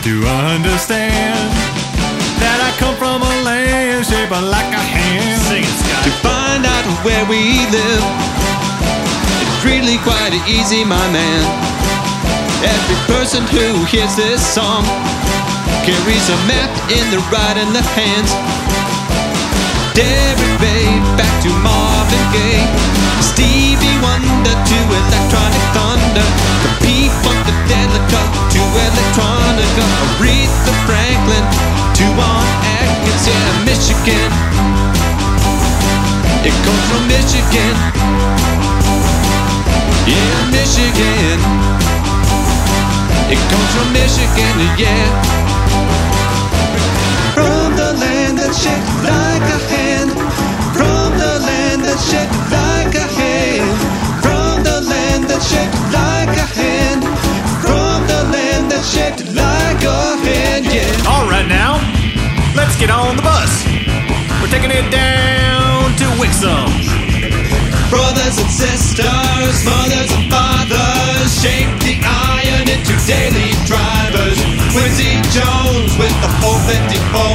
to understand that I come from a land shaped like a hand. Sing it, Scott. To find out where we live, it's really quite easy, my man. Every person who hears this song carries a map in the right and left hands. Derek Bay, back to Marvin Gaye, Stevie Wonder to Electronic Thunder, from P-Funkadelica to Electronica, Aretha Franklin to Aunt Atkins. Yeah, Michigan, it comes from Michigan. Yeah, Michigan, it comes from Michigan, yeah. From the land that's shaped like a hand, from the land that's shaped like a hand, from the land that's shaped like a hand, from the land that's shaped like a hand, yeah. All right now, let's get on the bus. We're taking it down to Wixom. Brothers and sisters, mothers and fathers, shape the iron into daily drivers. Quincy Jones with the 454.